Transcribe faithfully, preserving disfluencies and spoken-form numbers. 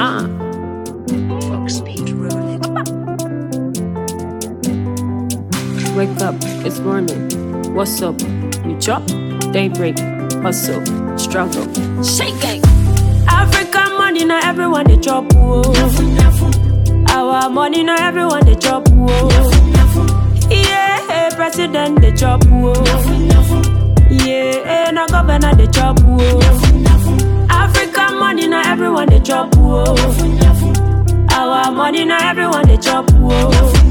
Uh. Fox speed rolling. Wake up, it's morning. What's up? You chop, daybreak, hustle, struggle, shake it. African money, now everyone they chop. Whoa. Our money, now everyone they chop. Whoa. Yeah, president they chop. Whoa. Yeah, now governor they chop. Whoa. African money, now everyone they chop. Whoa. Our money, now everyone they chop. Whoa.